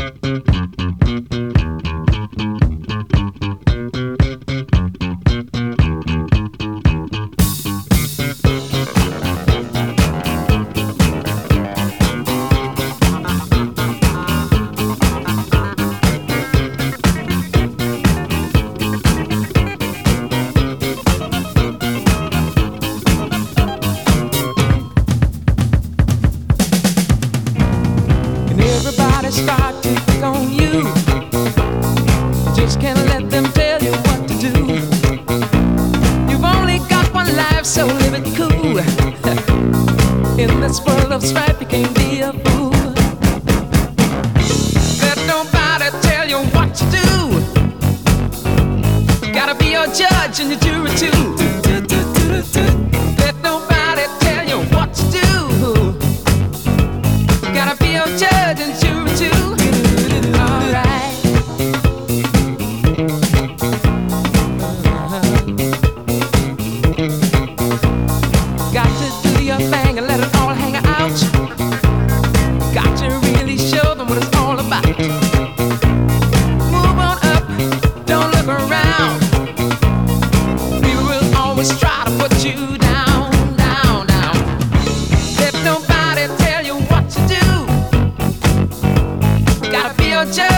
Everybody start to pick on you. You just can't let them tell you what to do. You've only got one life, so live it cool. In this world of strife, you can't be a fool. Let nobody tell you what to do. Gotta be your judge and your jury too. Let nobody tell you what to do. Gotta be your judge and jury too. Alright. Got to do your thing and let it all hang out. Got to really show them what it's all about. Move on up, don't look around. People will always try to put you down, down, down. Let nobody tell you what to do. Gotta be your judge.